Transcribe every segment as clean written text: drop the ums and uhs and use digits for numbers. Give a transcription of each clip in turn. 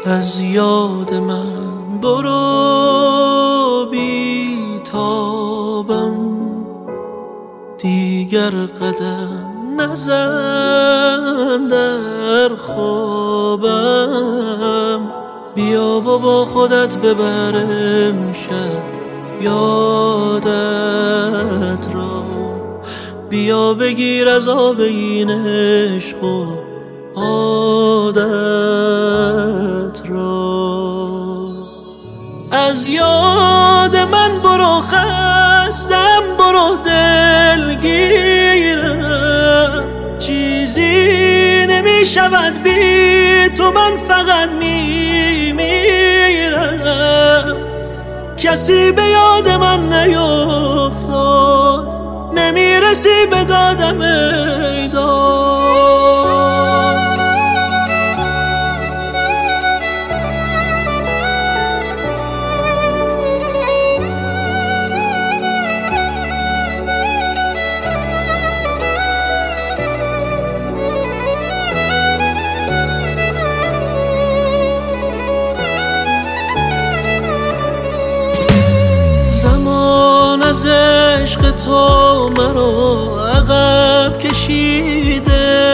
از یاد من برو بی تابم، دیگر قدم نزن در خوابم. بیا و با خودت ببرم شب یادت را، بیا بگیر از آب این عشق و عادت را. از یاد من برو خستم، برو دلگیرم، چیزی نمی شود بی تو، من فقط میمیرم. کسی به یاد من نیفتاد، نمیرسی به دادم ای داد. زمان از عشق تو مرا عقب کشیده،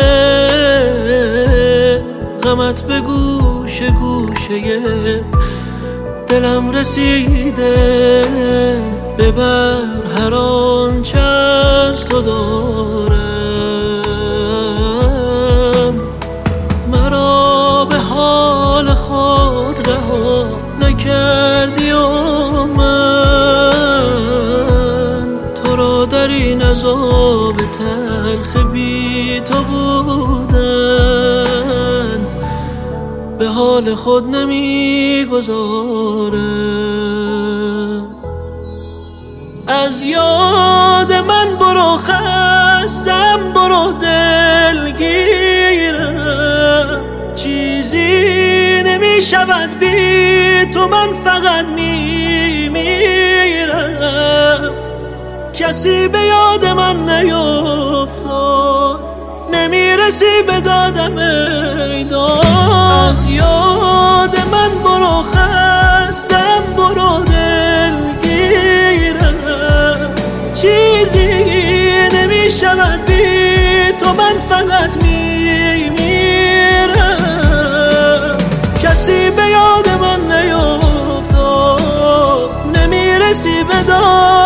غمت به گوش گوشه دلم رسیده. ببر هر آنچه از تو دارم، مرا به حال خود رها نکردی و در این عذاب تلخ بی تو بودن به حال خود نمیگذارم. از یاد من برو خستم، برو دلگیرم، چیزی نمی شود بی تو، من فقط میمیرم. کسی به یاد من نیفتاد، نمیرسی به دادم ای داد. از یاد من برو خستم، برو دلگیرم، چیزی نمی شود بی تو، من فقط میمیرم. کسی به یاد من نیفتاد، نمیرسی به دادم